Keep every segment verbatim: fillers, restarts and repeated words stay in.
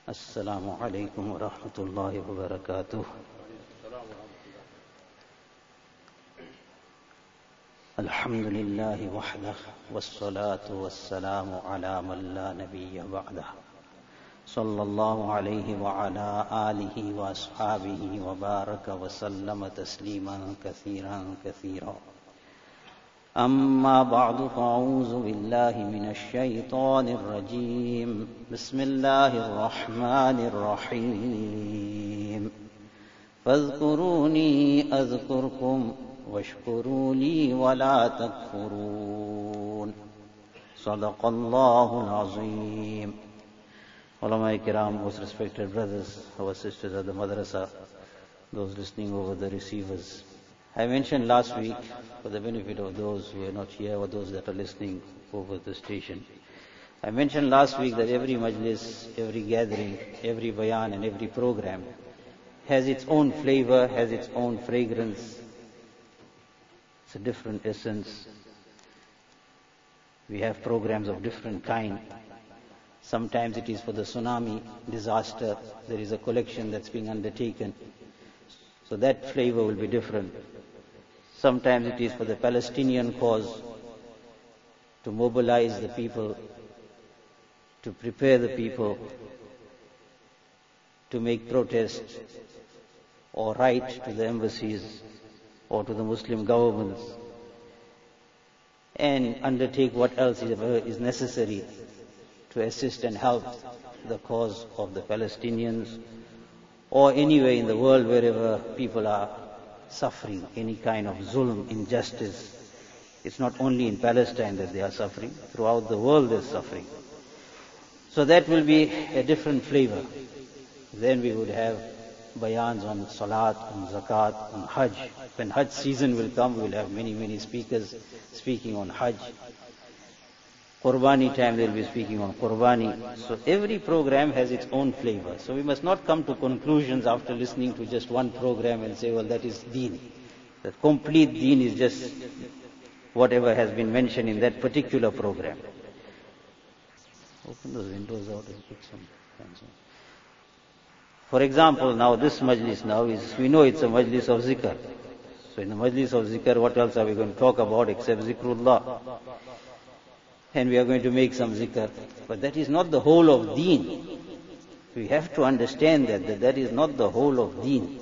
السلام عليكم ورحمة الله وبركاته. الحمد لله وحده والصلاة والسلام على من لا نبي بعده صلى الله عليه وعلى آله وأصحابه وبارك وسلم تسليما كثيرا كثيرا. أما بعد فأعوذ بالله من الشيطان الرجيم. بسم الله الرحمن الرحيم. فاذكروني أذكركم واشكروا لي ولا تكفرون. صدق الله العظيم. Ulama Kiram, most respected brothers, our sisters at the madrasa, those listening over the receivers. I mentioned last week, for the benefit of those who are not here or those that are listening over the station, I mentioned last week that every majlis, every gathering, every bayan and every program has its own flavor, has its own fragrance. It's a different essence. We have programs of different kind. Sometimes it is for the tsunami disaster. There is a collection that's being undertaken. So that flavor will be different. Sometimes it is for the Palestinian cause, to mobilize the people, to prepare the people, to make protest or write to the embassies or to the Muslim governments and undertake what else is, is necessary to assist and help the cause of the Palestinians or anywhere in the world wherever people are suffering any kind of zulm, injustice. It's not only in Palestine that they are suffering, throughout the world there's suffering. So that will be a different flavor. Then we would have bayans on salat, on zakat, on hajj. When hajj season will come, we'll have many, many speakers speaking on hajj. Qurbani time they'll be speaking on Qurbani. So every program has its own flavor. So we must not come to conclusions after listening to just one program and say, well, that is deen. The complete deen is just whatever has been mentioned in that particular program. Open those windows out and put some fans on. For example, now this majlis now is, we know it's a majlis of zikr. So in the majlis of zikr, what else are we going to talk about except zikrullah? And we are going to make some zikr. But that is not the whole of deen. We have to understand that, that that is not the whole of deen.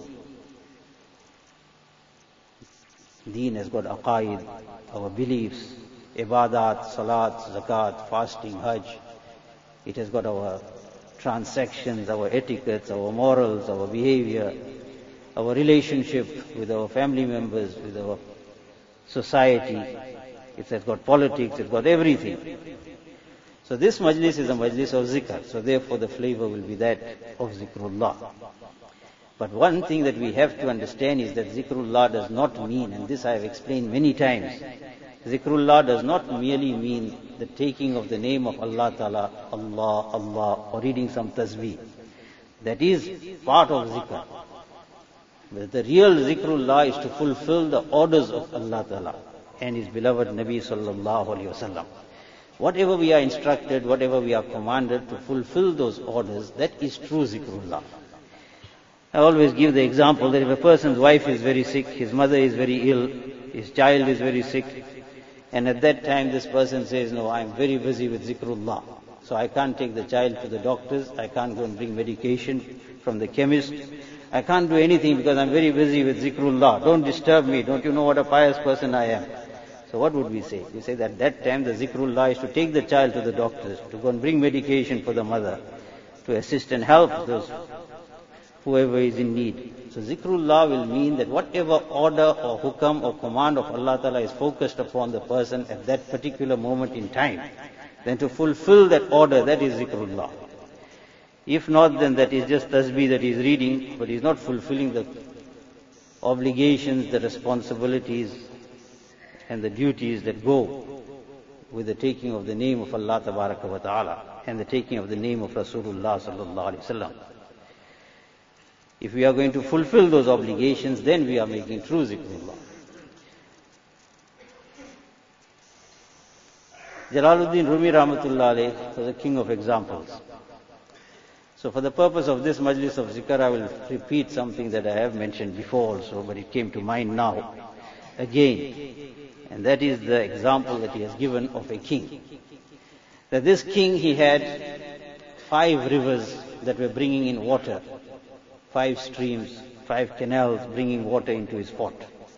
Deen has got aqaid, our beliefs, ibadat, salat, zakat, fasting, hajj. It has got our transactions, our etiquettes, our morals, our behavior, our relationship with our family members, with our society. It has got politics, it's got everything. So this majlis is a majlis of zikr. So therefore the flavor will be that of zikrullah. But one thing that we have to understand is that zikrullah does not mean, and this I have explained many times, zikrullah does not merely mean the taking of the name of Allah Ta'ala, Allah, Allah, or reading some tasbih. That is part of zikr. But the real zikrullah is to fulfill the orders of Allah Ta'ala and His beloved Nabi Sallallahu Alaihi Wasallam. Whatever we are instructed, whatever we are commanded to fulfill those orders, that is true zikrullah. I always give the example that if a person's wife is very sick, his mother is very ill, his child is very sick, and at that time this person says, no, I'm very busy with zikrullah, so I can't take the child to the doctors, I can't go and bring medication from the chemist, I can't do anything because I'm very busy with zikrullah, don't disturb me, don't you know what a pious person I am? So what would we say? We say that at that time the zikrullah is to take the child to the doctors, to go and bring medication for the mother, to assist and help those whoever is in need. So zikrullah will mean that whatever order or hukam or command of Allah Ta'ala is focused upon the person at that particular moment in time, then to fulfill that order, that is zikrullah. If not, then that is just tasbih that he is reading, but he is not fulfilling the obligations, the responsibilities, and the duties that go with the taking of the name of Allah Tabaraka wa Ta'ala and the taking of the name of Rasulullah Sallallahu Alaihi Wasallam. If we are going to fulfill those obligations, then we are making true zikrullah. Jalaluddin Rumi Rahmatullah Alayh was a king of examples. So for the purpose of this majlis of zikr, I will repeat something that I have mentioned before also, but it came to mind now again. And that is the example that he has given of a king. That this king, he had five rivers that were bringing in water, five streams, five canals bringing water into his fort.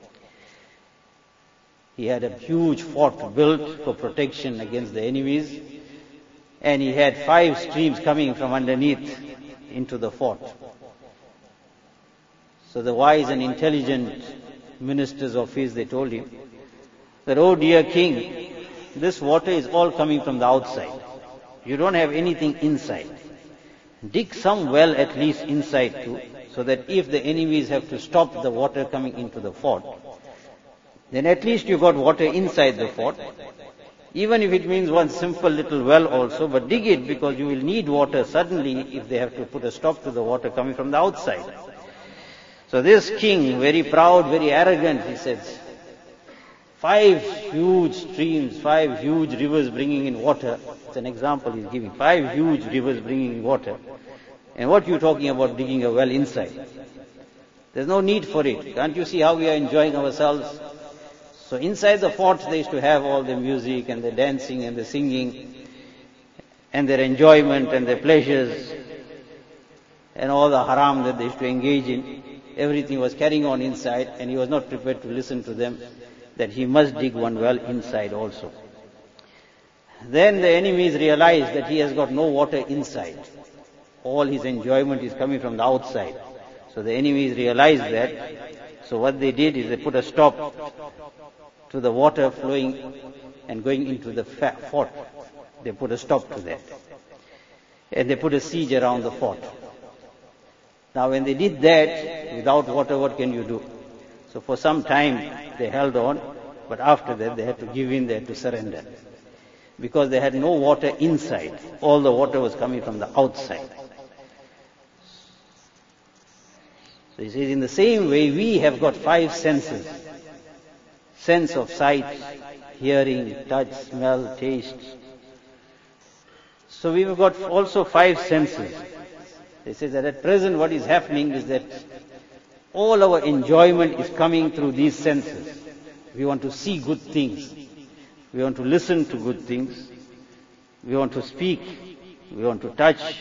He had a huge fort built for protection against the enemies, and he had five streams coming from underneath into the fort. So the wise and intelligent ministers of his, they told him that, oh dear king, this water is all coming from the outside. You don't have anything inside. Dig some well at least inside too, so that if the enemies have to stop the water coming into the fort, then at least you got water inside the fort. Even if it means one simple little well also, but dig it, because you will need water suddenly if they have to put a stop to the water coming from the outside. So this king, very proud, very arrogant, he says, five huge streams, five huge rivers bringing in water. It's an example he's giving. Five huge rivers bringing in water. And what you talking about digging a well inside? There's no need for it. Can't you see how we are enjoying ourselves? So inside the fort they used to have all the music and the dancing and the singing and their enjoyment and their pleasures and all the haram that they used to engage in. Everything was carrying on inside, and he was not prepared to listen to them, that he must dig one well inside also. Then the enemies realized that he has got no water inside. All his enjoyment is coming from the outside. So the enemies realized that. So what they did is they put a stop to the water flowing and going into the fort. They put a stop to that. And they put a siege around the fort. Now when they did that, without water, what can you do? So for some time they held on, but after that they had to give in, they had to surrender. Because they had no water inside. All the water was coming from the outside. So he says, in the same way, we have got five senses. Sense of sight, hearing, touch, smell, taste. So we've got also five senses. They say that at present what is happening is that all our enjoyment is coming through these senses. We want to see good things. We want to listen to good things. We want to speak. We want to touch.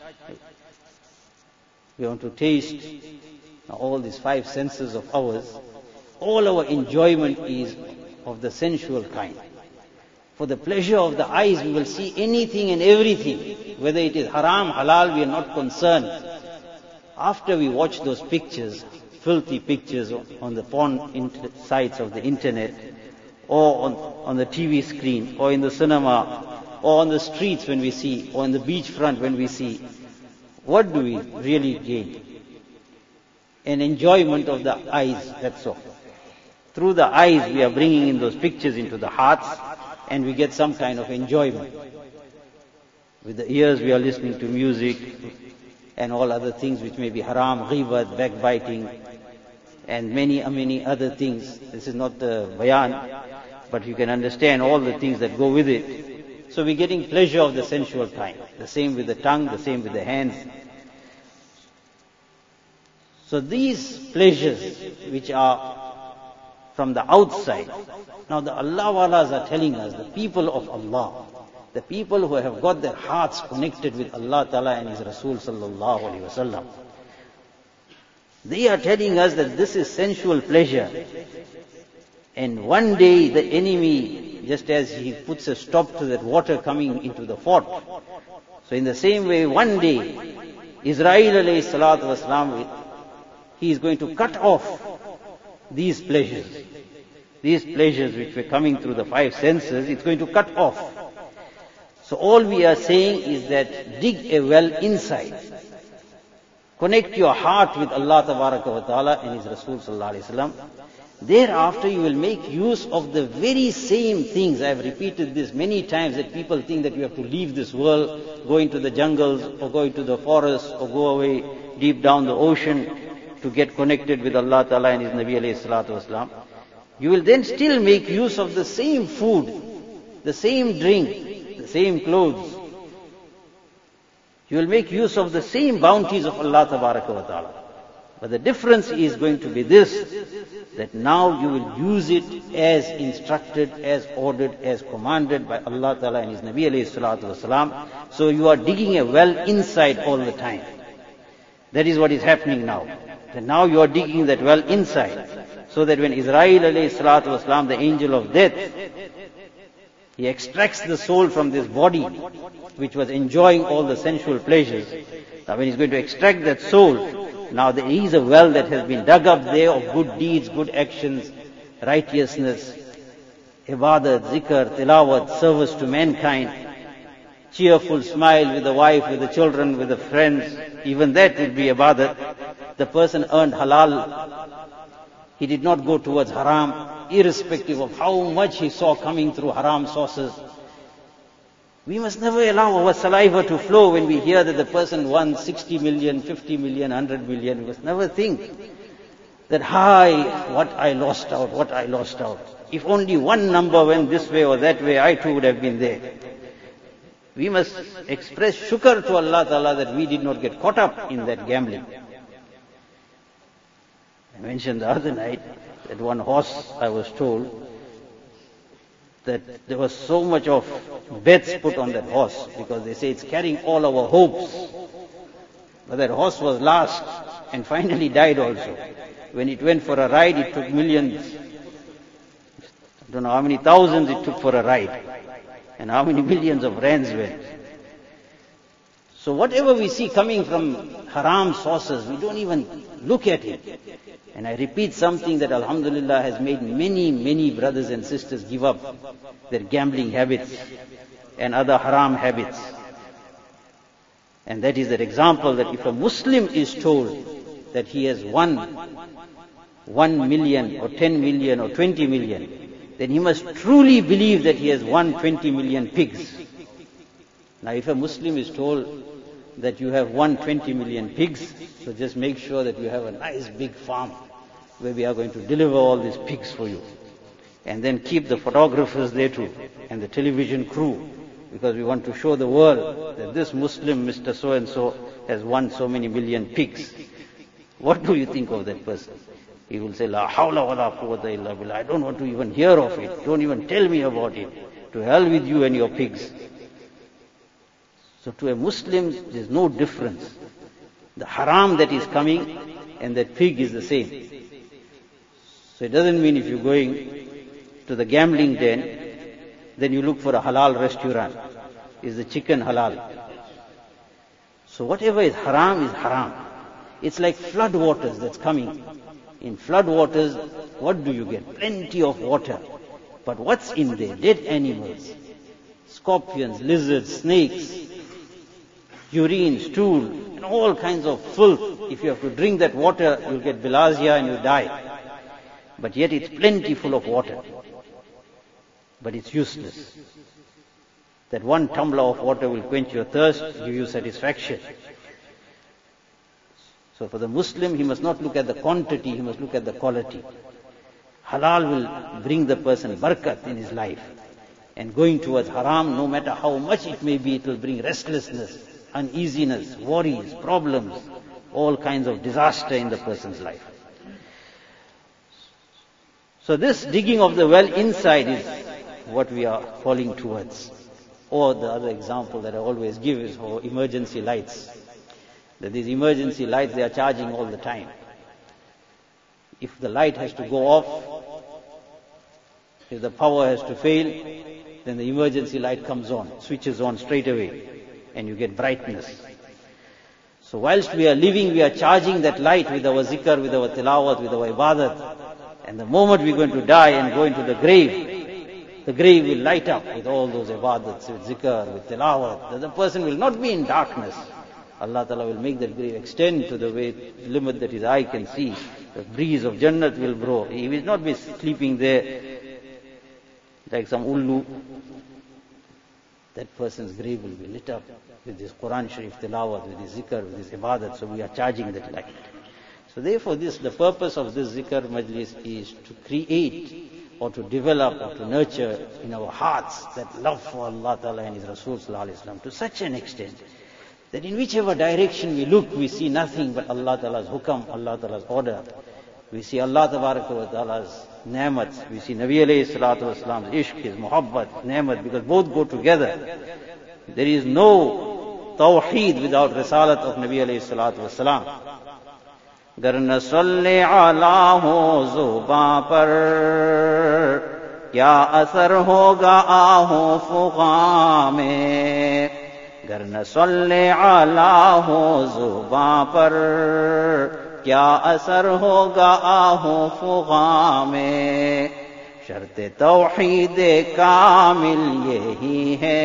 We want to taste. Now all these five senses of ours, all our enjoyment is of the sensual kind. For the pleasure of the eyes, we will see anything and everything. Whether it is haram, halal, we are not concerned. After we watch those pictures, filthy pictures on the porn sites of the internet, or on, on the T V screen, or in the cinema, or on the streets when we see, or on the beachfront when we see, what do we really gain? An enjoyment of the eyes, that's all. Through the eyes we are bringing in those pictures into the hearts, and we get some kind of enjoyment. With the ears we are listening to music and all other things which may be haram, ghibat, backbiting, and many, many other things. This is not the bayan, but you can understand all the things that go with it. So we're getting pleasure of the sensual kind. The same with the tongue, the same with the hands. So these pleasures which are from the outside, now the Allah Walas are telling us, the people of Allah, the people who have got their hearts connected with Allah Ta'ala and His Rasul Sallallahu Alaihi Wasallam, they are telling us that this is sensual pleasure. And one day the enemy, just as he puts a stop to that water coming into the fort, so in the same way one day, Israel alayhi salatu wasalam, he is going to cut off these pleasures. These pleasures which were coming through the five senses, it's going to cut off. So all we are saying is that dig a well inside. Connect your heart with Allah Tabaraka wa Ta'ala and His Rasul Sallallahu Alaihi Wasallam. Thereafter you will make use of the very same things. I have repeated this many times, that people think that you have to leave this world, go into the jungles or go into the forest or go away deep down the ocean to get connected with Allah Ta'ala and His Nabi alayhi salatu wasalam. You will then still make use of the same food, the same drink, the same clothes. You will make use of the same bounties of Allah Tabaraka wa Ta'ala. But the difference is going to be this, that now you will use it as instructed, as ordered, as commanded by Allah Ta'ala and His Nabi alayhi salatu wasalam. So you are digging a well inside all the time. That is what is happening now. That now you are digging that well inside. So that when Israel alayhi salatu wasalam, the angel of death, he extracts the soul from this body, which was enjoying all the sensual pleasures. Now when he's going to extract that soul, now there is a well that has been dug up there of good deeds, good actions, righteousness, ibadat, zikr, tilawat, service to mankind, cheerful smile with the wife, with the children, with the friends. Even that would be ibadat. The person earned halal. He did not go towards haram, irrespective of how much he saw coming through haram sources. We must never allow our saliva to flow when we hear that the person won sixty million, fifty million, one hundred million. We must never think that, hi, what I lost out, what I lost out. If only one number went this way or that way, I too would have been there. We must express shukr to Allah Ta'ala that we did not get caught up in that gambling. I mentioned the other night that one horse, I was told, that there was so much of bets put on that horse because they say it's carrying all our hopes. But that horse was last and finally died also. When it went for a ride, it took millions. I don't know how many thousands it took for a ride and how many millions of rands went. So whatever we see coming from haram sources, we don't even look at it. And I repeat something that alhamdulillah has made many, many brothers and sisters give up their gambling habits and other haram habits. And that is that example that if a Muslim is told that he has won one million or ten million or twenty million, then he must truly believe that he has won twenty million pigs. Now if a Muslim is told that you have won twenty million pigs, so just make sure that you have a nice big farm where we are going to deliver all these pigs for you. And then keep the photographers there too, and the television crew, because we want to show the world that this Muslim, Mister So-and-so, has won so many million pigs. What do you think of that person? He will say, La hawla wa la quwwata illa billah. I don't want to even hear of it. Don't even tell me about it. To hell with you and your pigs. So to a Muslim, there is no difference. The haram that is coming and that pig is the same. So it doesn't mean if you're going to the gambling den, then you look for a halal restaurant. Is the chicken halal? So whatever is haram is haram. It's like flood waters that's coming. In flood waters, what do you get? Plenty of water. But what's in there? Dead animals. Scorpions, lizards, snakes, urine, stool, and all kinds of filth. If you have to drink that water, you'll get bilharzia and you'll die. But yet it's plenty full of water. But it's useless. That one tumbler of water will quench your thirst, give you satisfaction. So for the Muslim, he must not look at the quantity, he must look at the quality. Halal will bring the person barakat in his life. And going towards haram, no matter how much it may be, it will bring restlessness, uneasiness, worries, problems, all kinds of disaster in the person's life. So this digging of the well inside is what we are falling towards. Or the other example that I always give is for emergency lights. That these emergency lights, they are charging all the time. If the light has to go off, if the power has to fail, then the emergency light comes on, switches on straight away, and you get brightness. So whilst we are living, we are charging that light with our zikr, with our tilawat, with our ibadat. And the moment we're going to die and go into the grave, the grave will light up with all those ibadats, with zikr, with tilawat. The person will not be in darkness. Allah Ta'ala will make that grave extend to the way, limit that his eye can see. The breeze of Jannat will blow. He will not be sleeping there like some ullu. That person's grave will be lit up with his Quran Sharif tilawat, with his zikr, with his ibadat. So we are charging that light. So therefore this, the purpose of this zikr majlis is to create or to develop or to nurture in our hearts that love for Allah Ta'ala and His Rasul Sallallahu Alaihi Wasallam to such an extent that in whichever direction we look, we see nothing but Allah Ta'ala's hukam, Allah Ta'ala's order. We see Allah Ta'ala's ni'mat. We see Nabi alayhi salatu wasalam's ishq, his muhabbat, ni'mat, because both go together. There is no tawheed without risalat of Nabi alayhi salatu wasalam. गर न सल्ले आला हो ज़ुबां पर क्या असर होगा आहो फुगा में, गर न सल्ले आला हो ज़ुबां पर क्या असर होगा आहो फुगा में। शर्त तौहीद कामिल यही है,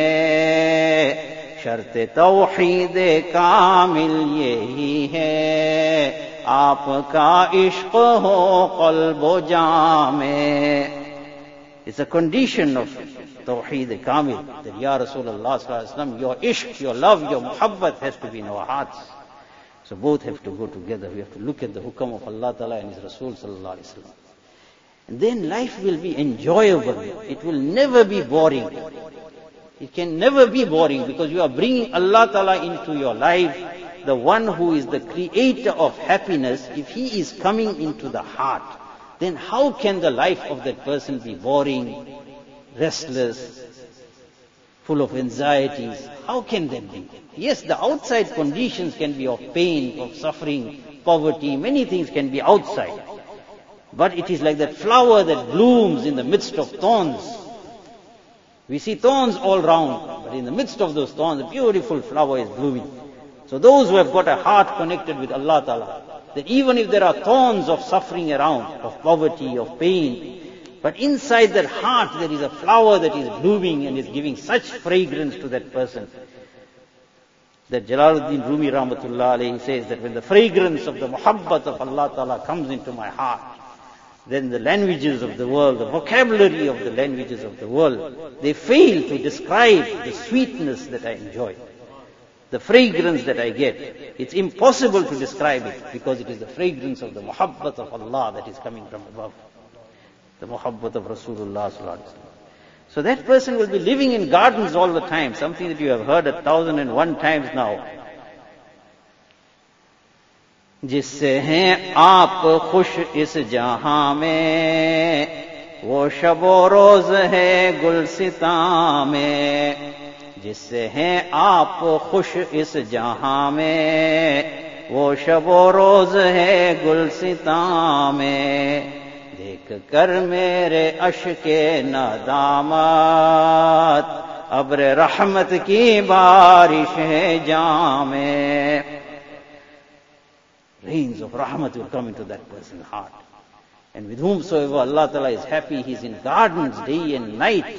शर्त तौहीद कामिल यही है, आपका इश्क हो क़ल्ब जामे। It's a condition of Tawheed Kamil, that Ya Rasulullah sallallahu alaihi wasallam, your ishq, your love, your muhabbat has to be in our hearts. So both have to go together. We have to look at the hukam of Allah Ta'ala and His Rasul sallallahu alaihi wasallam. And then life will be enjoyable. It will never be boring. It can never be boring because you are bringing Allah Ta'ala into your life, the one who is the creator of happiness. If He is coming into the heart, then how can the life of that person be boring, restless, full of anxieties? How can that be? Yes, the outside conditions can be of pain, of suffering, poverty, many things can be outside. But it is like that flower that blooms in the midst of thorns. We see thorns all round, but in the midst of those thorns, a beautiful flower is blooming. So those who have got a heart connected with Allah Ta'ala, that even if there are thorns of suffering around, of poverty, of pain, but inside that heart there is a flower that is blooming and is giving such fragrance to that person, that Jalaluddin Rumi Rahmatullah alayhi says that when the fragrance of the muhabbat of Allah Ta'ala comes into my heart, then the languages of the world, the vocabulary of the languages of the world, they fail to describe the sweetness that I enjoy, the fragrance that I get. It's impossible to describe it because it is the fragrance of the muhabbat of Allah that is coming from above, the muhabbat of Rasulullah sallallahu alaihi wasallam. So that person will be living in gardens all the time, something that you have heard a thousand and one times now. जिससे हैं आप खुश इस जहां में, वो शबो रोज है गुलसितां में। जिससे हैं आप खुश इस जहां में, वो शबो रोज है गुलसितां में। देख कर मेरे अश्के नदामत, अब्र रहमत की बारिश है जामे। Rains of rahmat will come into that person's heart. And with whomsoever Allah Ta'ala is happy, He is in gardens day and night.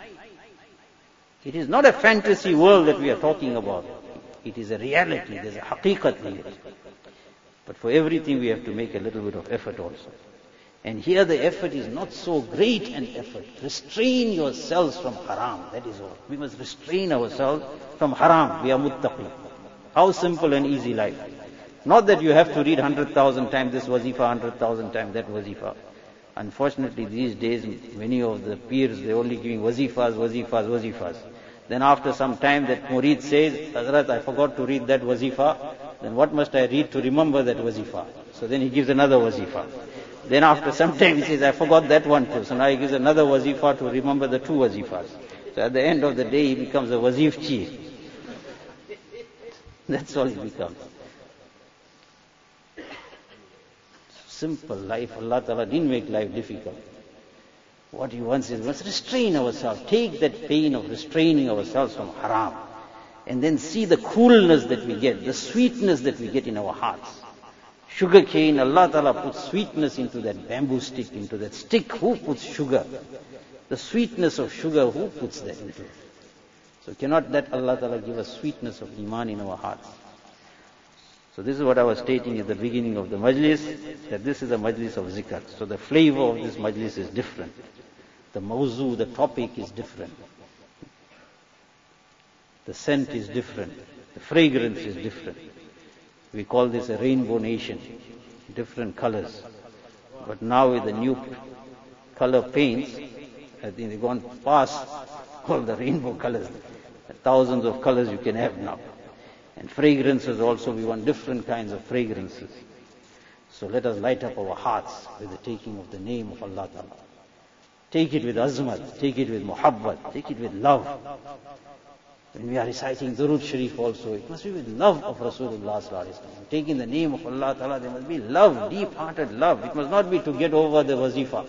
It is not a fantasy world that we are talking about. It is a reality. There's a haqiqat in it. But for everything we have to make a little bit of effort also. And here the effort is not so great an effort. Restrain yourselves from haram. That is all. We must restrain ourselves from haram. We are muttaqi. How simple and easy life. Not that you have to read one hundred thousand times this wazifa, one hundred thousand times that wazifa. Unfortunately, these days, many of the peers, they're only giving wazifas, wazifas, wazifas. Then after some time that murid says, Hazrat, I forgot to read that wazifa, then what must I read to remember that wazifa? So then he gives another wazifa. Then after some time he says, I forgot that one too. So now he gives another wazifa to remember the two wazifas. So at the end of the day, he becomes a wazif chief. That's all he becomes. Simple life. Allah Ta'ala didn't make life difficult. What He wants is, we must restrain ourselves. Take that pain of restraining ourselves from haram. And then see the coolness that we get, the sweetness that we get in our hearts. Sugar cane, Allah Ta'ala puts sweetness into that bamboo stick, into that stick. Who puts sugar? The sweetness of sugar, who puts that into it? So cannot that Allah Ta'ala give us sweetness of iman in our hearts? So this is what I was stating at the beginning of the majlis, that this is a majlis of zikr. So the flavor of this majlis is different. The mawzu, the topic is different. The scent is different. The fragrance is different. We call this a rainbow nation, different colors. But now with the new color paints, I think they've gone past all the rainbow colors. Thousands of colors you can have now. And fragrances also, we want different kinds of fragrances. So let us light up our hearts with the taking of the name of Allah Ta'ala. Take it with azmat, take it with muhabbat, take it with love. When we are reciting Durood Sharif also, it must be with love of Rasulullah Sallallahu Alaihi Wasallam. Taking the name of Allah Ta'ala, there must be love, deep-hearted love. It must not be to get over the wazifa.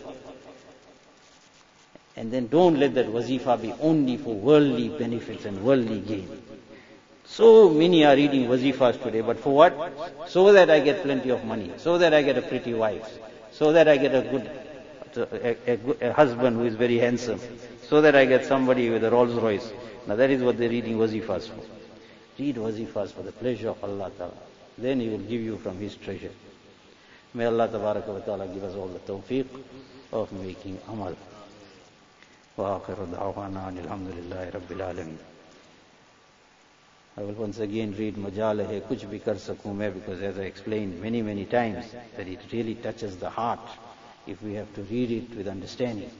And then don't let that wazifa be only for worldly benefits and worldly gain. So many are reading wazifas today, but for what? So that I get plenty of money, so that I get a pretty wife, so that I get a good, a, a, a husband who is very handsome, so that I get somebody with a Rolls Royce. Now that is what they're reading wazifas for. Read wazifas for the pleasure of Allah Ta'ala. Then He will give you from His treasure. May Allah Tabaraka wa Ta'ala give us all the tawfiq of making amal. Wa akhiru da'wana alhamdulillahi rabbil alameen. I will once again read Majal hai kuch bhi kar sakun main, because as I explained many, many times, that it really touches the heart if we have to read it with understanding.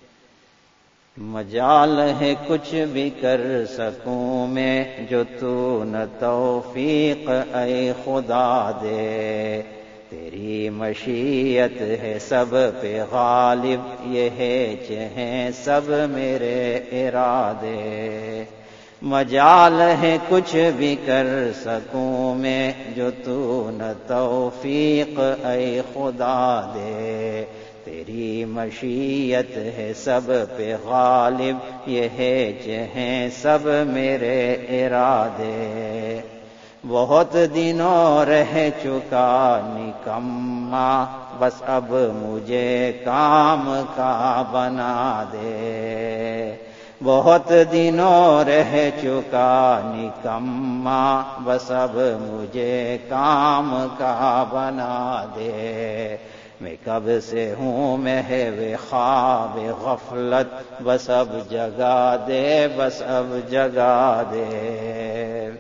मजाल है कुछ भी कर सकूं मैं जो तू न तौफीक ऐ खुदा दे तेरी मशीयत है सब पे गालिब ये है चाहे सब मेरे इरादे मजाल है कुछ भी कर सकूं मैं जो तू न तौफीक ऐ खुदा दे तेरी मशीयत है सब पे गालिब ये है जहें सब मेरे इरादे बहुत दिनों रह चुका निकम्मा बस अब मुझे काम का बना दे बहुत दिनों रह चुका निकम्मा बस अब मुझे काम का बना दे मैं कब से हूँ महवे ख्वाब गफलत बस अब जगा दे बस अब जगा दे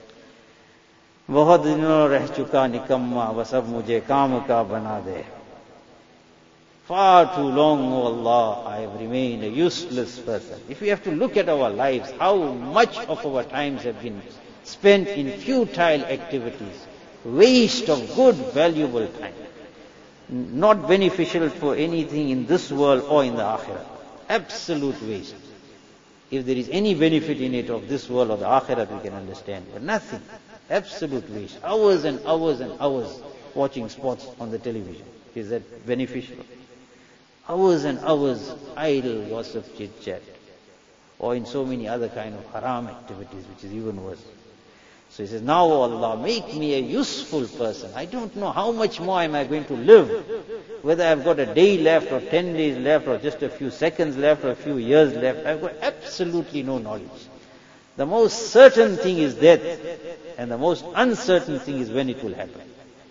बहुत दिनों रह चुका निकम्मा बस अब मुझे काम का बना दे Far too long, O Allah, I have remained a useless person. If we have to look at our lives, how much of our times have been spent in futile activities, waste of good, valuable time. Not beneficial for anything in this world or in the akhirah. Absolute waste. If there is any benefit in it of this world or the akhirah, we can understand. But nothing. Absolute waste. Hours and hours and hours watching sports on the television. Is that beneficial? Hours and hours idle gossip, chit-chat. Or in so many other kind of haram activities, which is even worse. So he says, now, O Allah, make me a useful person. I don't know how much more am I going to live. Whether I've got a day left or ten days left or just a few seconds left or a few years left, I've got absolutely no knowledge. The most certain thing is death, and the most uncertain thing is when it will happen.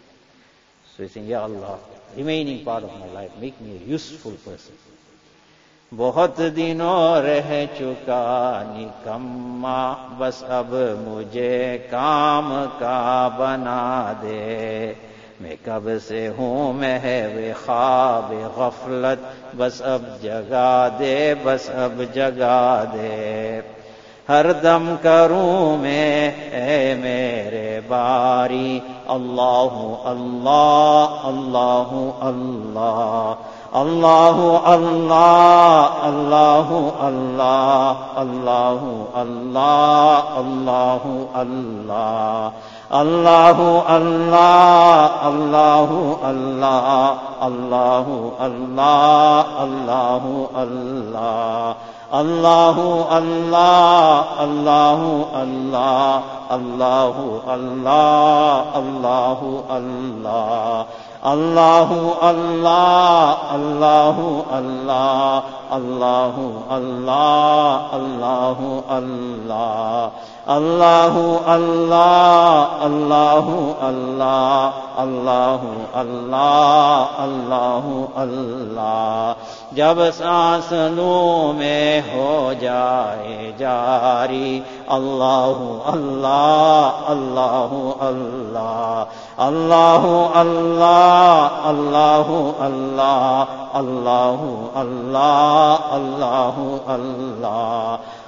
So he's saying, Ya Allah, remaining part of my life, make me a useful person. बहुत दिनों रह चुका निकम्मा बस अब मुझे काम का बना दे मैं कब से हूँ महवे ख्वाब गफलत बस अब जगा दे बस अब जगा दे हर दम करूं मैं ऐ मेरे बारी अल्लाहु अल्लाह अल्लाहु अल्लाह Allahu Allah, Allahu Allah, Allahu Allah, Allahu Allah, Allahu Allah, Allahu Allah, Allahu Allah, Allahu Allah, Allahu Allah, Allahu Allah, Allahu Allah, Allahu Allah. Allahu Allah, Allahu Allah, Allahu Allah, Allahu Allah, Allahu Allah, Allahu Allah, Allahu Allah, Allahu Allah. जब सांस लूं में हो जाए जारी अल्लाहु अल्लाह अल्लाहु अल्लाह अल्लाहु अल्लाह अल्लाहु अल्लाह अल्लाहु अल्लाह अल्लाहु अल्लाह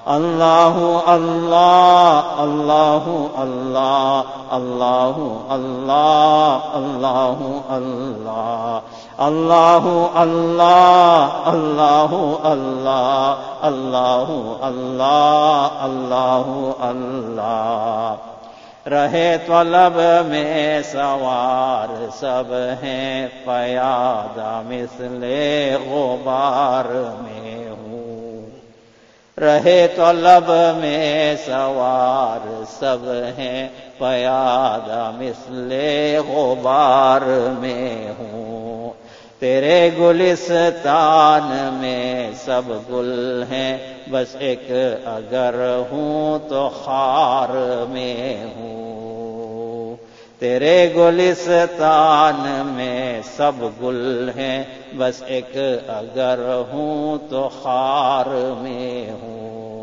अल्लाहु अल्लाह अल्लाहु अल्लाह अल्लाहु अल्लाह अल्लाहु अल्लाह अल्लाहु अल्लाह अल्लाहु अल्लाह अल्लाहु अल्लाह अल्लाहु अल्लाह। रहे तलब में सवार सब हैं पयादा मिसले गुबार में हूँ। रहे तलब में सवार सब हैं पयादा मिसले गुबार में हूँ। तेरे गुलिस्तान में सब गुल हैं बस एक अगर हूँ तो खार में हूँ। तेरे गुलिस्तान में सब गुल हैं बस एक अगर हूँ तो खार में हूँ।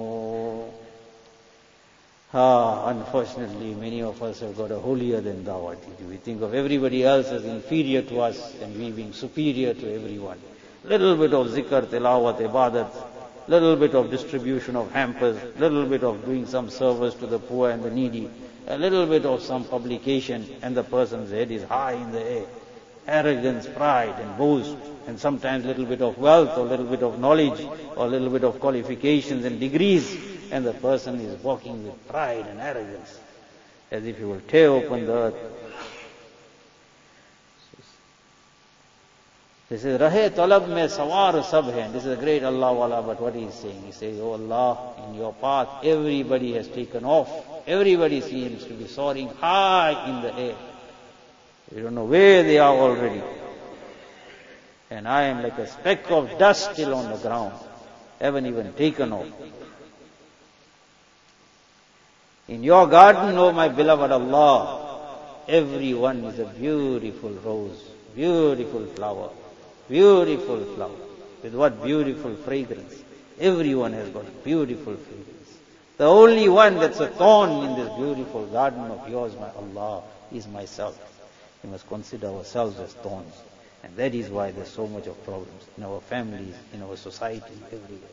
Ah, unfortunately, many of us have got a holier than thou attitude. We think of everybody else as inferior to us and we being superior to everyone. Little bit of zikr, tilawat, ibadat, little bit of distribution of hampers, little bit of doing some service to the poor and the needy, a little bit of some publication, and the person's head is high in the air. Arrogance, pride, and boast, and sometimes little bit of wealth, or little bit of knowledge, or little bit of qualifications and degrees, and the person is walking with pride and arrogance, as if he will tear open the earth. This is Rahe Talab mein sawar sab hai. This is a great Allah wala, but what he is saying? He says, oh Allah, in your path everybody has taken off. Everybody seems to be soaring high in the air. We don't know where they are already. And I am like a speck of dust still on the ground. Haven't even taken off. In your garden, O my beloved Allah, everyone is a beautiful rose, beautiful flower, beautiful flower. With what beautiful fragrance. Everyone has got beautiful fragrance. The only one that's a thorn in this beautiful garden of yours, my Allah, is myself. We must consider ourselves as thorns. And that is why there's so much of problems in our families, in our society, everywhere.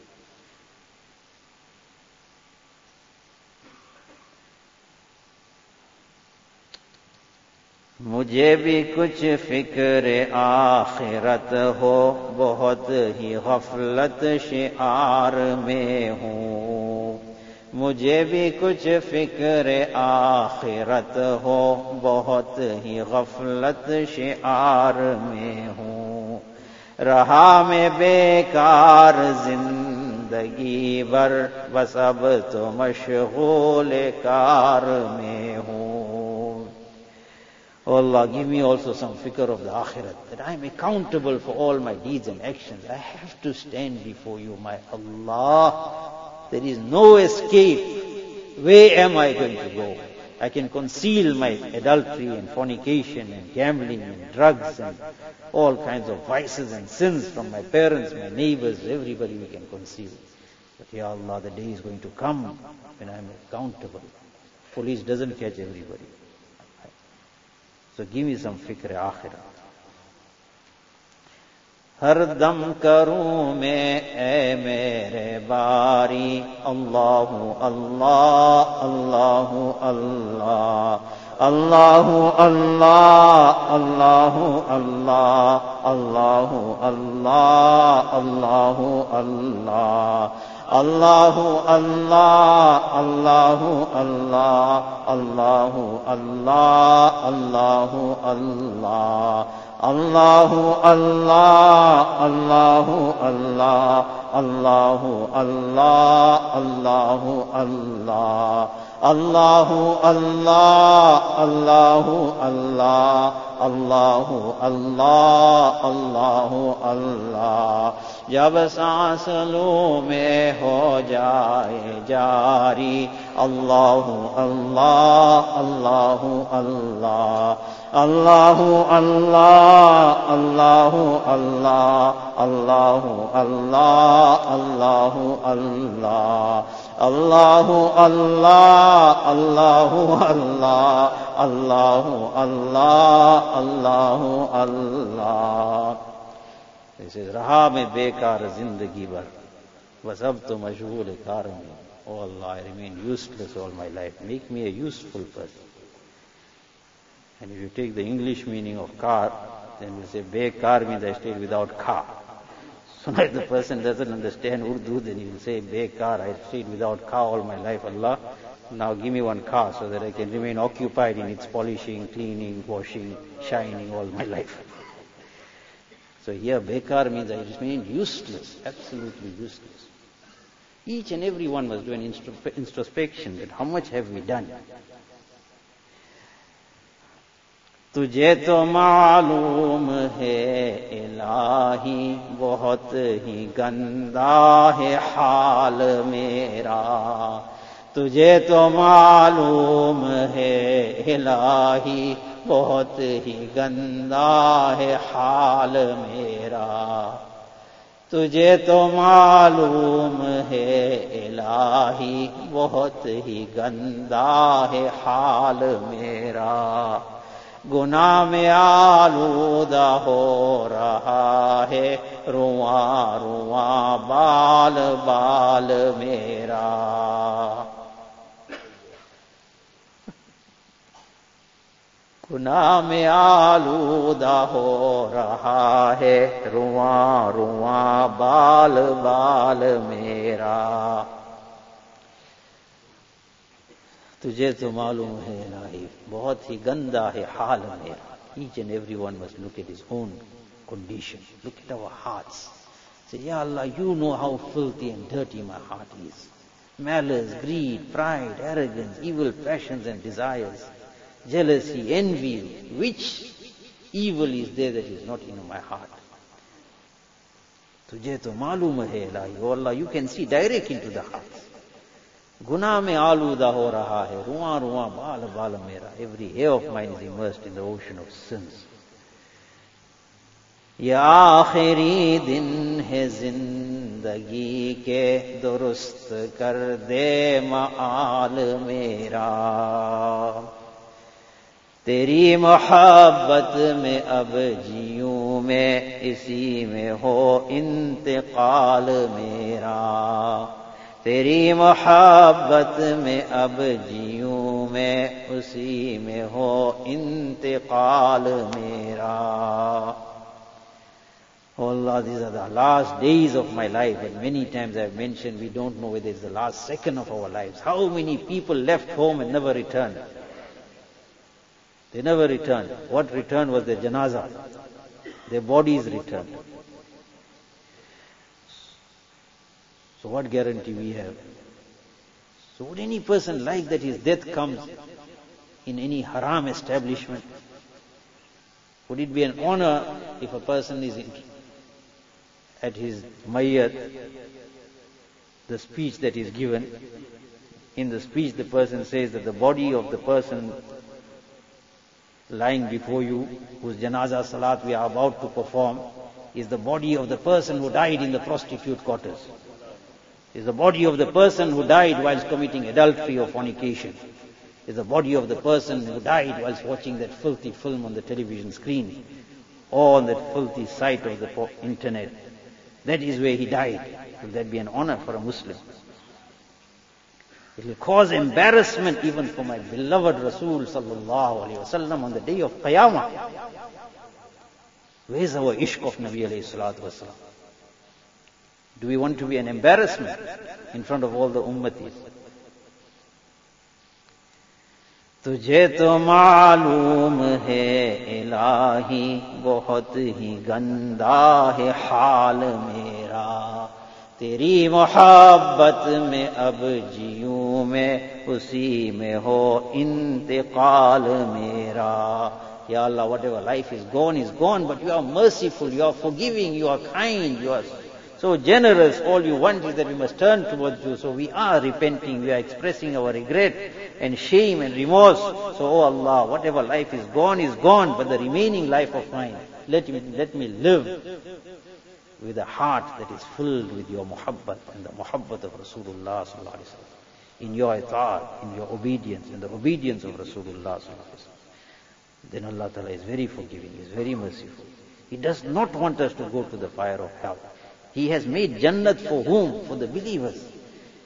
मुझे भी कुछ फिक्र आखिरत हो, बहुत ही गफलत शिआर में हूँ। मुझे भी कुछ फिक्र आखिरत हो, बहुत ही गफलत शिआर में हूँ। रहा मैं बेकार जिंदगी भर, बस अब तो मशगूल कार में हूँ। Oh Allah, give me also some fikr of the akhirat, that I am accountable for all my deeds and actions. I have to stand before you, my Allah. There is no escape. Where am I going to go? I can conceal my adultery and fornication and gambling and drugs and all kinds of vices and sins from my parents, my neighbors, everybody we can conceal. But Ya Allah, the day is going to come when I am accountable. Police doesn't catch everybody. So give me some fikr akhirah. हर दम करूं मैं ए मेरे बारी, अल्लाहु अल्लाह अल्लाहु अल्लाह अल्लाहु अल्लाह अल्लाहु अल्लाह अल्लाहु अल्लाह अल्लाहु अल्लाह अल्लाहु अल्लाह अल्लाहु अल्लाह अल्लाहु अल्लाह अल्लाहु अल्लाह अल्लाहु अल्लाह अल्लाहु अल्लाह अल्लाहु अल्लाह अल्लाहु अल्लाह अल्लाहु अल्लाह अल्लाहु अल्लाह अल्लाहु अल्लाह अल्लाहु अल्लाह। जब सांस लूं में हो जाए जारी, अल्लाहु अल्लाह अल्लाहु अल्लाह अल्लाहु अल्लाह अल्लाहु अल्लाह अल्लाहु अल्लाह अल्लाहु अल्लाह अल्लाहु अल्लाह अल्लाहु अल्लाह अल्लाहु अल्लाह अल्लाहु अल्लाह। जैसे रहा मैं बेकार जिंदगी भर, बस अब तो मशगूल कार में। Oh Allah, I remain useless all my life. Make me a useful person. And if you take the English meaning of car, then you say, Bekar means I stayed without car. So if the person doesn't understand Urdu, then he will say, Bekar, I stayed without car all my life, Allah. Now give me one car so that I can remain occupied in its polishing, cleaning, washing, shining all my life. So here, Bekar means I remain useless, absolutely useless. Each and every one must do an introspection that how much have we done? तुझे तो मालूम है इलाही बहुत ही गंदा है हाल मेरा तुझे तो मालूम है इलाही बहुत ही गंदा है हाल मेरा तुझे तो मालूम है इलाही बहुत ही गंदा है हाल मेरा गुनाह में आलूदा हो रहा है रुआ रुआ बाल बाल मेरा गुनाह में आलूदा हो रहा है रुआ रुआ बाल बाल मेरा तुझे तो मालूम है इलाही बहुत ही गंदा है हाल मेरा. Each and everyone must look at his own condition. Look at our hearts. Say, Ya Allah, you know how filthy and dirty my heart is. Malice, greed, pride, arrogance, evil passions and desires, jealousy, envy. Which evil is there that is not in my heart? Tujhe to मालूम है इलाही. Oh Allah, you can see direct into the heart. गुनाह में आलूदा हो रहा है रुआ रुआ बाल बाल मेरा. Every hair of mine is immersed in the ocean of sins. ये आखिरी दिन है जिंदगी के दुरुस्त कर दे माल मेरा तेरी मोहब्बत में अब जीऊं मैं इसी में हो इंतकाल मेरा तेरी मोहब्बत में अब जीऊं मैं उसी में हो इंतकाल मेरा. Oh Allah, these are the last days of my life, and many times I have mentioned we don't know whether it's the last second of our lives. How many people left home and never returned? They never returned. What returned was their janazah. Their bodies returned. So what guarantee we have? So would any person like that his death comes in any haram establishment? Would it be an honor if a person is in, at his mayyat, the speech that is given? In the speech the person says that the body of the person lying before you, whose janazah salat we are about to perform, is the body of the person who died in the prostitute quarters. Is the body of the person who died whilst committing adultery or fornication. Is the body of the person who died whilst watching that filthy film on the television screen or on that filthy site of the internet. That is where he died. Will that be an honor for a Muslim? It will cause embarrassment even for my beloved Rasul sallallahu alayhi wasallam on the day of Qiyamah. Where is our ishq of Nabi alayhi salatu wasalam? Do we want to be an embarrassment in front of all the ummatis? तुझे तो मालूम है इलाही बहुत ही गंदा है हाल मेरा तेरी मोहब्बत में अब जीऊं मैं उसी में हो इंतकाल मेरा. Ya Allah, whatever life is gone is gone, but you are merciful, you are forgiving, you are kind, you are so generous. All you want is that we must turn towards you. So we are repenting, we are expressing our regret and shame and remorse. So, oh Allah, whatever life is gone is gone, but the remaining life of mine, let me, let me live with a heart that is filled with your muhabbat and the muhabbat of Rasulullah sallallahu alaihi wasallam, in your itaat, in your obedience, in the obedience of Rasulullah sallallahu alaihi wasallam. Then Allah Ta'ala is very forgiving, He is very merciful. He does not want us to go to the fire of hell. He has made Jannat for whom? For the believers.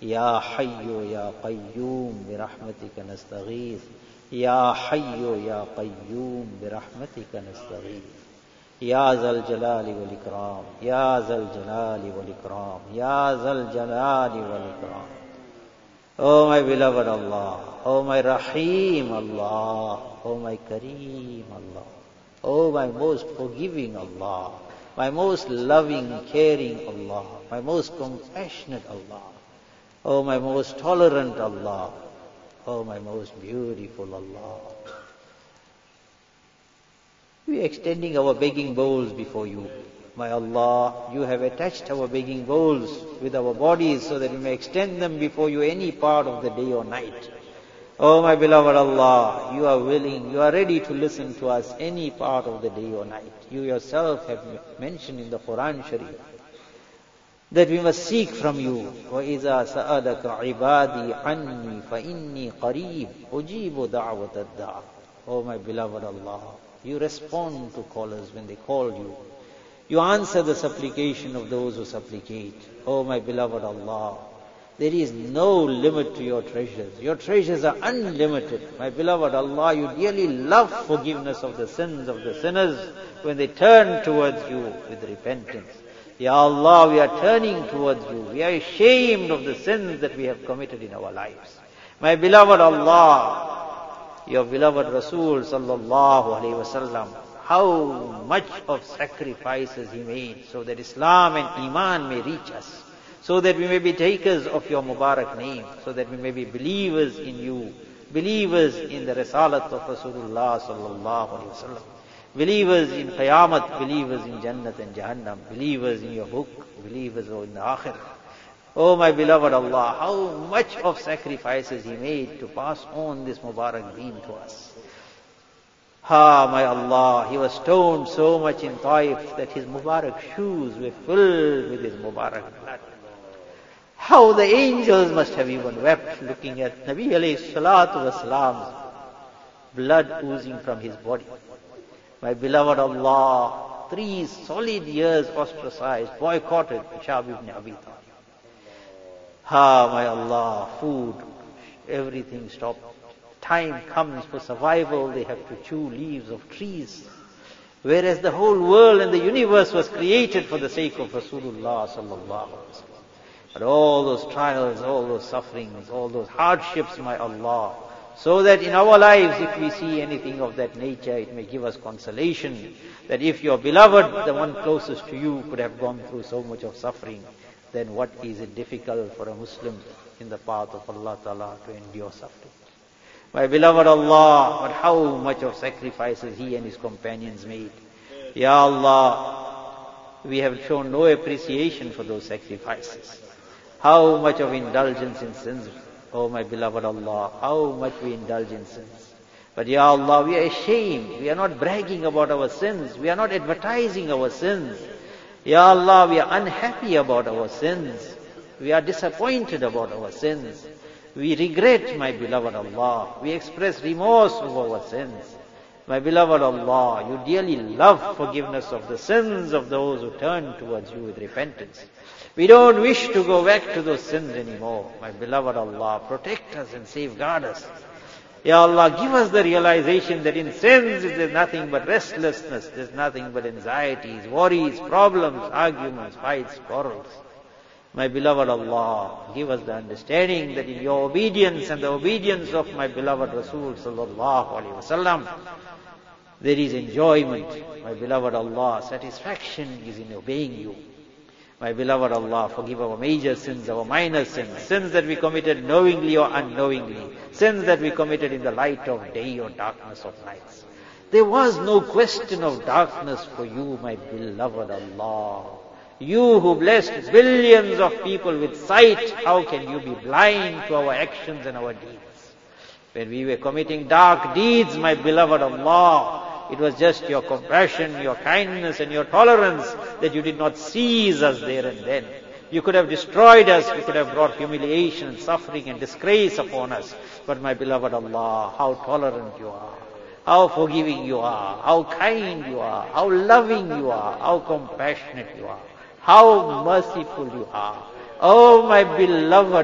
Ya Hayyu Ya Qayyum bi rahmatika nastaghith. Ya Hayyu Ya Qayyum bi rahmatika nastaghith. Ya Zal Jalali wal Ikram. Ya Zal Jalali wal Ikram. Ya Zal Jalali wal Ikram. Oh my beloved Allah, oh my Rahim Allah, oh my Kareem Allah, oh my most forgiving Allah, my most loving, caring Allah, my most compassionate Allah, oh my most tolerant Allah, oh my most beautiful Allah. We are extending our begging bowls before you. My Allah, you have attached our begging bowls with our bodies so that we may extend them before you any part of the day or night. Oh my beloved Allah, you are willing, you are ready to listen to us any part of the day or night. You yourself have mentioned in the Quran Sharif that we must seek from you. وَإِذَا سَأَلَكَ عِبَادِي عَنِّي فَإِنِّي قَرِيبٌ أُجِيبُ دَعْوَةَ الدَّاعِ. Oh my beloved Allah, you respond to callers when they call you. You answer the supplication of those who supplicate. Oh my beloved Allah, there is no limit to your treasures. Your treasures are unlimited. My beloved Allah, you dearly love forgiveness of the sins of the sinners when they turn towards you with repentance. Ya Allah, we are turning towards you. We are ashamed of the sins that we have committed in our lives. My beloved Allah, your beloved Rasul sallallahu alayhi wa sallam, how much of sacrifices he made so that Islam and Iman may reach us, so that we may be takers of your Mubarak name, so that we may be believers in you, believers in the Risalat of Rasulullah sallallahu alaihi wasallam, believers in Qiyamah, believers in Jannat and Jahannam, believers in your book, believers in the Akhirah. Oh my beloved Allah, how much of sacrifices he made to pass on this Mubarak deen to us. Ah, my Allah, he was stoned so much in Taif that his Mubarak shoes were filled with his Mubarak blood. How the angels must have even wept looking at Nabi alayhi salatu wasalam's blood oozing from his body. My beloved Allah, three solid years ostracized, boycotted Sha'b ibn Abi Talib. Ah, my Allah, food, everything stopped. Time comes for survival, they have to chew leaves of trees. Whereas the whole world and the universe was created for the sake of Rasulullah sallallahu alaihi wasallam. But all those trials, all those sufferings, all those hardships, my Allah, so that in our lives, if we see anything of that nature, it may give us consolation that if your beloved, the one closest to you, could have gone through so much of suffering, then what is it difficult for a Muslim in the path of Allah Ta'ala to endure suffering? My beloved Allah, but how much of sacrifices he and his companions made. Ya Allah, we have shown no appreciation for those sacrifices. How much of indulgence in sins. Oh my beloved Allah, how much we indulge in sins. But Ya Allah, we are ashamed. We are not bragging about our sins. We are not advertising our sins. Ya Allah, we are unhappy about our sins. We are disappointed about our sins. We regret, my beloved Allah. We express remorse over our sins. My beloved Allah, you dearly love forgiveness of the sins of those who turn towards you with repentance. We don't wish to go back to those sins anymore. My beloved Allah, protect us and safeguard us. Ya Allah, give us the realization that in sins there's nothing but restlessness, there's nothing but anxieties, worries, problems, arguments, fights, quarrels. My beloved Allah, give us the understanding that in your obedience and the obedience of my beloved Rasul sallallahu alaihi wasallam, there is enjoyment. My beloved Allah, satisfaction is in obeying you. My beloved Allah, forgive our major sins, our minor sins, sins that we committed knowingly or unknowingly, sins that we committed in the light of day or darkness of nights. There was no question of darkness for you, my beloved Allah. You who blessed billions of people with sight, how can you be blind to our actions and our deeds? When we were committing dark deeds, my beloved Allah, it was just your compassion, your kindness and your tolerance that you did not seize us there and then. You could have destroyed us, you could have brought humiliation and suffering and disgrace upon us. But my beloved Allah, how tolerant you are, how forgiving you are, how kind you are, how loving you are, how compassionate you are. How merciful you are. Oh my beloved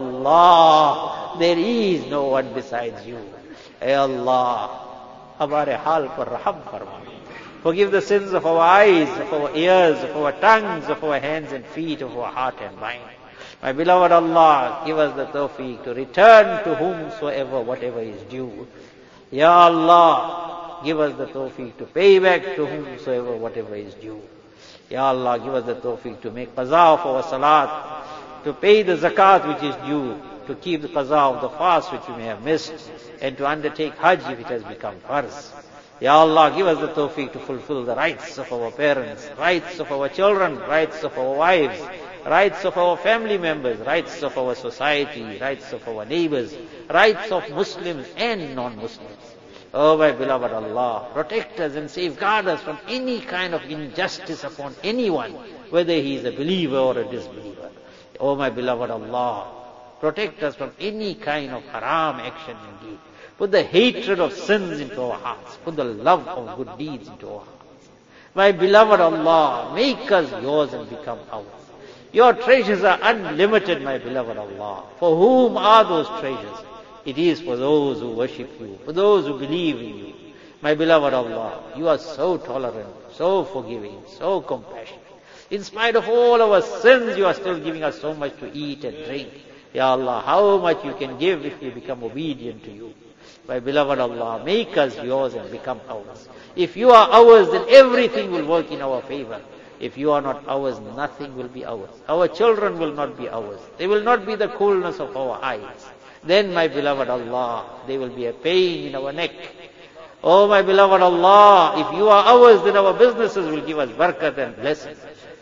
Allah, there is no one besides you. Hey Allah, hamare hal par raham farma. Forgive the sins of our eyes, of our ears, of our tongues, of our hands and feet, of our heart and mind. My beloved Allah, give us the tawfiq to return to whomsoever, whatever is due. Ya Allah, give us the tawfiq to pay back to whomsoever, whatever is due. Ya Allah, give us the tawfiq to make qaza of our salat, to pay the zakat which is due, to keep the qaza of the fast which we may have missed, and to undertake hajj if it has become farz. Ya Allah, give us the tawfiq to fulfill the rights of our parents, rights of our children, rights of our wives, rights of our family members, rights of our society, rights of our neighbors, rights of Muslims and non-Muslims. Oh my beloved Allah, protect us and safeguard us from any kind of injustice upon anyone, whether he is a believer or a disbeliever. Oh my beloved Allah, protect us from any kind of haram action and deed. Put the hatred of sins into our hearts. Put the love of good deeds into our hearts. My beloved Allah, make us yours and become ours. Your treasures are unlimited, my beloved Allah. For whom are those treasures? It is for those who worship you, for those who believe in you. My beloved Allah, you are so tolerant, so forgiving, so compassionate. In spite of all our sins, you are still giving us so much to eat and drink. Ya Allah, how much you can give if we become obedient to you. My beloved Allah, make us yours and become ours. If you are ours, then everything will work in our favor. If you are not ours, nothing will be ours. Our children will not be ours. They will not be the coolness of our eyes. Then, my beloved Allah, they will be a pain in our neck. Oh, my beloved Allah, if you are ours, then our businesses will give us barakat and blessing.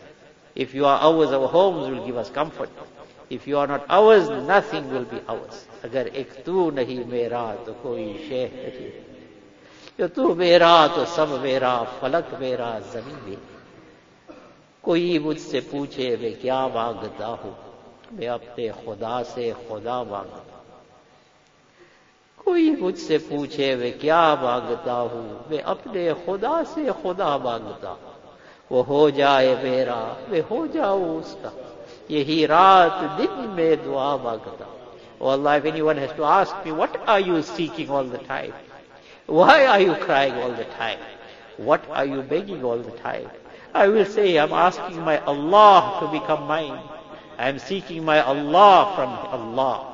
If you are ours, our homes will give us comfort. If you are not ours, nothing will be ours. Agar ek tu nahi mera, to koi shay nahi. Jo tu mera, to sab mera, falak mera, zameen mera. कोई मुझसे पूछे मैं क्या मांगता हूँ, मैं अपने खुदा से खुदा मांगता हूँ. कोई मुझसे पूछे मैं क्या मांगता हूँ, मैं अपने खुदा से खुदा मांगता हूँ. वो हो जाए मेरा, मैं हो जाऊँ उसका. यही रात दिन में दुआ मांगता हूँ. Oh Allah, if anyone has to ask me, what are you seeking all the time? Why are you crying all the time? What are you begging all the time? I will say, I'm asking my Allah to become mine. I am seeking my Allah from Allah.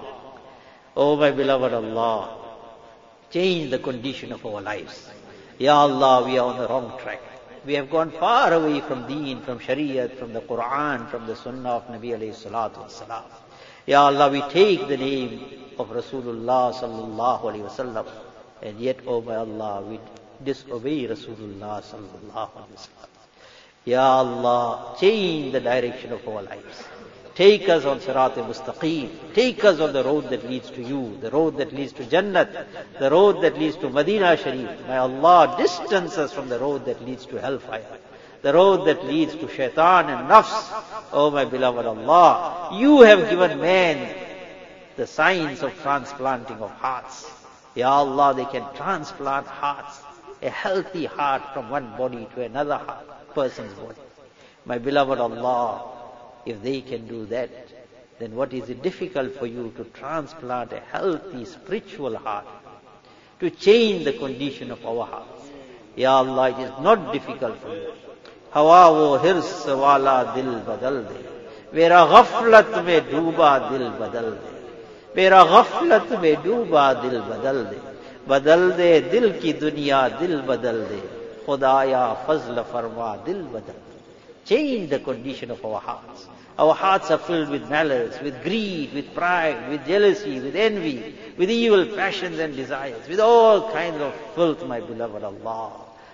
Oh my beloved Allah, change the condition of our lives. Ya Allah, we are on the wrong track. We have gone far away from Deen, from Shariat, from the Quran, from the Sunnah of Nabi alayhi salatu wasalam. Ya Allah, we take the name of Rasulullah sallallahu alayhi wasallam, and yet, oh my Allah, we disobey Rasulullah sallallahu alayhi wasallam. Ya Allah, change the direction of our lives. Take us on Sirat al-Mustaqim. Take us on the road that leads to you, the road that leads to Jannat, the road that leads to Madinah Sharif. May Allah distance us from the road that leads to hellfire, the road that leads to shaitan and nafs. Oh my beloved Allah, you have given man the science of transplanting of hearts. Ya Allah, they can transplant hearts, a healthy heart from one body to another heart. Person's body. My beloved Allah, if they can do that, then what is it difficult for you to transplant a healthy spiritual heart, to change the condition of our hearts? Ya Allah, it is not difficult for you. Hawa wo hirs wala dil badal de, mera ghaflat mein dooba dil badal de, mera ghaflat mein dooba dil badal de, badal de dil ki duniya dil badal de. Khudaya fazl farma dil badal. Change the condition of our hearts. Our hearts are filled with malice, with greed, with pride, with jealousy, with envy, with evil passions and desires, with all kinds of filth, my beloved Allah.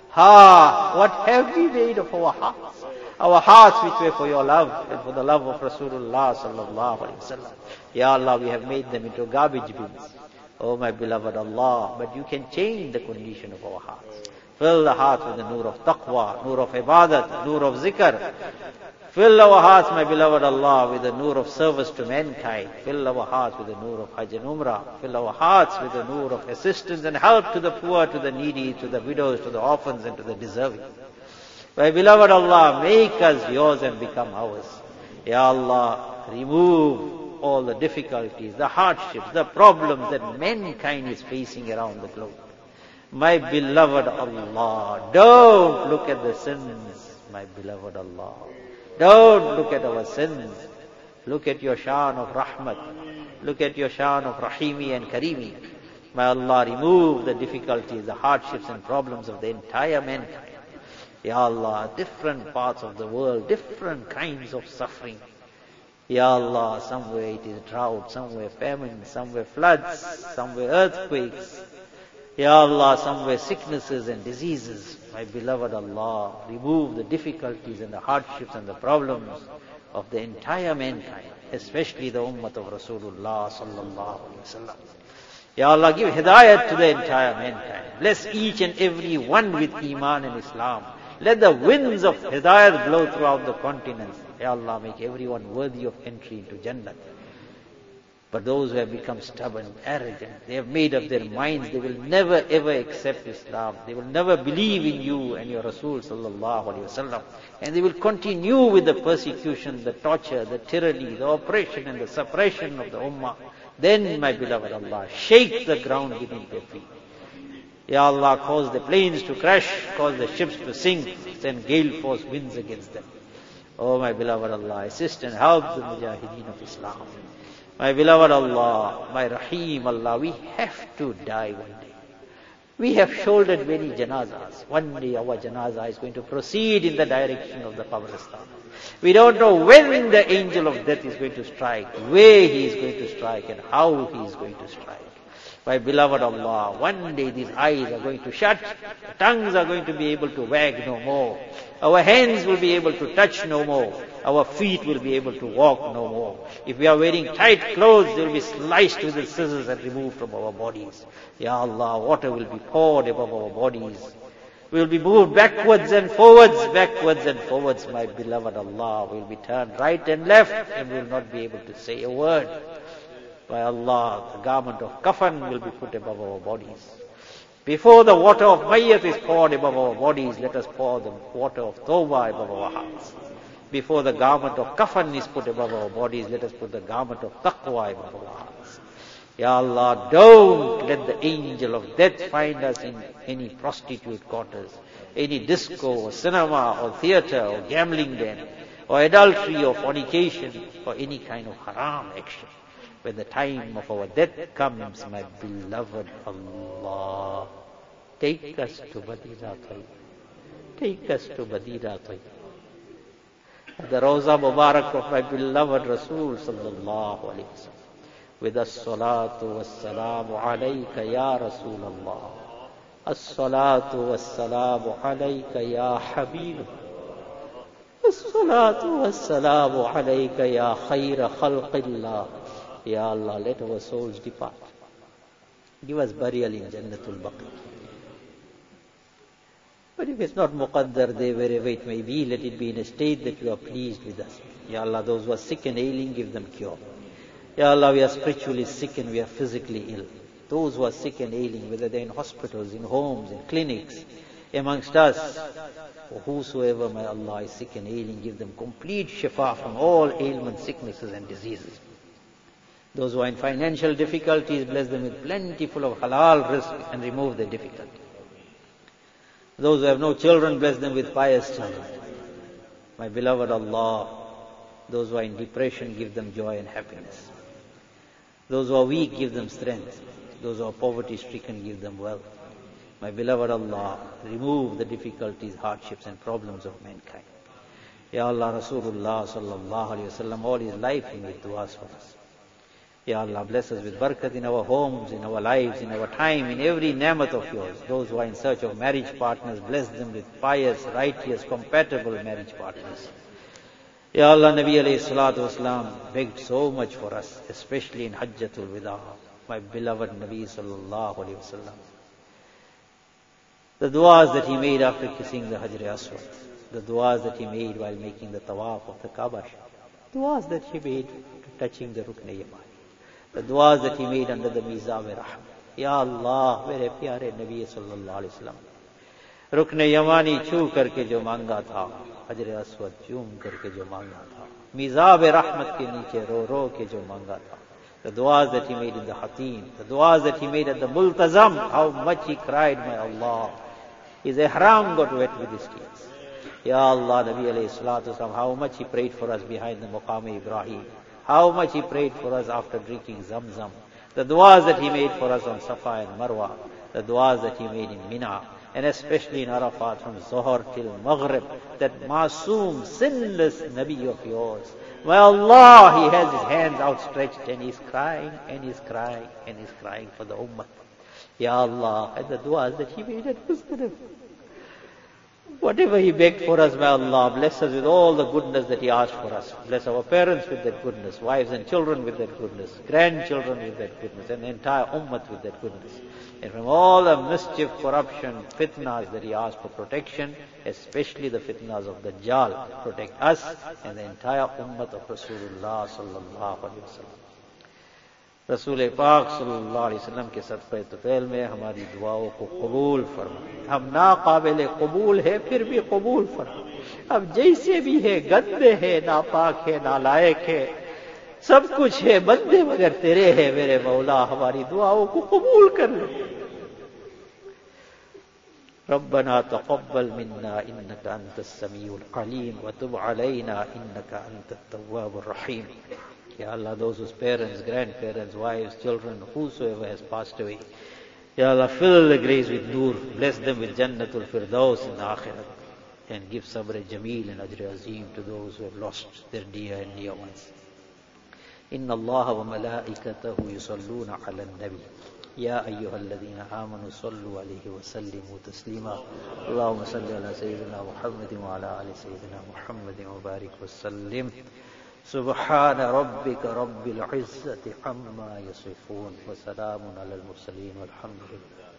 Ha! What have we made of our hearts? Our hearts which were for your love and for the love of Rasulullah sallallahu alaihi wasallam. Ya Allah, we have made them into garbage bins. Oh my beloved Allah, but you can change the condition of our hearts. Fill the hearts with the nur of taqwa, nur of ibadat, nur of zikr. Fill our hearts, my beloved Allah, with the nur of service to mankind. Fill our hearts with the nur of Hajj and Umrah. Fill our hearts with the nur of assistance and help to the poor, to the needy, to the widows, to the orphans, and to the deserving. My beloved Allah, make us yours and become ours. Ya Allah, Allah, remove all the difficulties, the hardships, the problems that mankind is facing around the globe. My beloved Allah, don't look at the sins, my beloved Allah. Don't look at our sins. Look at your shan of rahmat. Look at your shan of rahimi and karimi. May Allah remove the difficulties, the hardships and problems of the entire mankind. Ya Allah, different parts of the world, different kinds of suffering. Ya Allah, somewhere it is drought, somewhere famine, somewhere floods, somewhere earthquakes. Ya Allah, somewhere sicknesses and diseases. My beloved Allah, remove the difficulties and the hardships and the problems of the entire mankind, especially the ummah of Rasulullah sallallahu alaihi wasallam. Ya Allah, give hidayat to the entire mankind. Bless each and every one with Iman and Islam. Let the winds of hidayat blow throughout the continents. Ya Allah, make everyone worthy of entry into Jannah. But those who have become stubborn, arrogant, they have made up their minds, they will never ever accept Islam. They will never believe in you and your Rasul sallallahu alaihi wasallam. And they will continue with the persecution, the torture, the tyranny, the oppression and the suppression of the ummah. Then, my beloved Allah, shake the ground beneath their feet. Ya Allah, cause the planes to crash, cause the ships to sink, send gale force winds against them. Oh, my beloved Allah, assist and help the mujahideen of Islam. My beloved Allah, my Rahim Allah, we have to die one day. We have shouldered many janazas. One day our janaza is going to proceed in the direction of the Qabristan. We don't know when the angel of death is going to strike, where he is going to strike, and how he is going to strike. My beloved Allah, one day these eyes are going to shut, the tongues are going to be able to wag no more. Our hands will be able to touch no more. Our feet will be able to walk no more. If we are wearing tight clothes, they will be sliced with the scissors and removed from our bodies. Ya Allah, water will be poured above our bodies. We will be moved backwards and forwards, backwards and forwards, my beloved Allah. We will be turned right and left and we will not be able to say a word. By Allah, the garment of kafan will be put above our bodies. Before the water of mayyat is poured above our bodies, let us pour the water of tawbah above our hearts. Before the garment of kafan is put above our bodies, let us put the garment of taqwa above our hearts. Ya Allah, don't let the angel of death find us in any prostitute quarters, any disco or cinema or theater or gambling den, or adultery or fornication or any kind of haram action. When the time of our death comes, my beloved Allah, take us to Madinah Tayyib. Take us to Madinah Tayyib. The Rawza Mubarak of my beloved Rasul sallallahu alayhi wa sallam. With as-salatu was-salamu alayka ya Rasulullah. As-salatu was-salamu alayka ya Habib. As-salatu was-salamu alayka ya khayra khalqillah. Ya Allah, let our souls depart. Give us burial in Jannatul Baqi. But if it's not muqaddar there, wherever it may be, let it be in a state that you are pleased with us. Ya Allah, those who are sick and ailing, give them cure. Ya Allah, we are spiritually sick and we are physically ill. Those who are sick and ailing, whether they're in hospitals, in homes, in clinics, amongst us, or whosoever, my Allah, is sick and ailing, give them complete shifa from all ailments, sicknesses and diseases. Those who are in financial difficulties, bless them with plentiful of halal rizq and remove their difficulty. Those who have no children, bless them with pious children. My beloved Allah, those who are in depression, give them joy and happiness. Those who are weak, give them strength. Those who are poverty-stricken, give them wealth. My beloved Allah, remove the difficulties, hardships and problems of mankind. Ya Allah, Rasulullah sallallahu alayhi wa sallam, all his life he made du'as for us. Ya Allah, bless us with barakat in our homes, in our lives, in our time, in every ni'mat of yours. Those who are in search of marriage partners, bless them with pious, righteous, compatible marriage partners. Ya Allah, Nabi alayhi salatu wasalam begged so much for us, especially in Hajjatul Wida, my beloved Nabi sallallahu alayhi wasallam. The du'as that he made after kissing the Hajr Aswad, the du'as that he made while making the tawaf of the Kaaba, du'as that he made touching the Rukn Yamani, the du'as that he made under the Mizab Rahman. Ya Allah, mere pyare Nabi sallallahu alayhi wasallam, Rukn Yamani choo karke jo manga tha, Hajr Aswad choom karke jo manga tha, Mizab rahmat ke niche ro ro ke jo manga tha. The du'as that he made in the Hatim, the du'as that he made at the Multazam, how much he cried, my Allah. His ihram got wet with his tears. Ya Allah, Nabi alayhi salatu wasalam, how much he prayed for us behind the Maqam Ibrahim. How much he prayed for us after drinking Zamzam. The du'as that he made for us on Safa and Marwa. The du'as that he made in Mina. And especially in Arafat from Zohar till Maghrib. That masoom, sinless Nabi of yours. My Allah, he has his hands outstretched and he's crying and he's crying and he's crying for the ummah. Ya Allah, and the du'as that he made at Muslim. Whatever he begged for us, may Allah bless us with all the goodness that he asked for us. Bless our parents with that goodness, wives and children with that goodness, grandchildren with that goodness, and the entire ummah with that goodness. And from all the mischief, corruption, fitnas that he asked for protection, especially the fitnas of Dajjal, protect us and the entire ummah of Rasulullah sallallahu alaihi wasallam. रसूल पाक सल्लल्लाहु अलैहि वसल्लम के सदक़े तुफ़ैल में हमारी दुआओं को कबूल फरमा। हम ना काबिल कबूल है फिर भी कबूल फरमा। अब जैसे भी है गंदे है, नापाक है, नालायक है, सब कुछ है, बंदे मगर तेरे है मेरे मौला, हमारी दुआओं को कबूल कर ले। रब्बना तक़ब्बल मिन्ना इन्नका अंतस समीउल अलीम व तुब अलैना इन्नका अंतत तव्वाबुर रहीम। Ya Allah, those whose parents, grandparents, wives, children, whosoever has passed away, Ya Allah, fill the graves with nur, bless them with Jannatul Firdaus in the Akhirat, and give Sabr Jameel and Ajr Azim to those who have lost their dear and near ones. Inna Allah wa malaikatahu yusalluna ala nabi. Ya ayyuha alladhina amanu sallu alayhi wa sallimu taslima. Allahumma salli ala Sayyidina Muhammadin wa ala ali Sayyidina Muhammadin wa barik wa sallim. سبحان ربك رب العزة عما يصفون وسلام على المرسلين والحمد لله.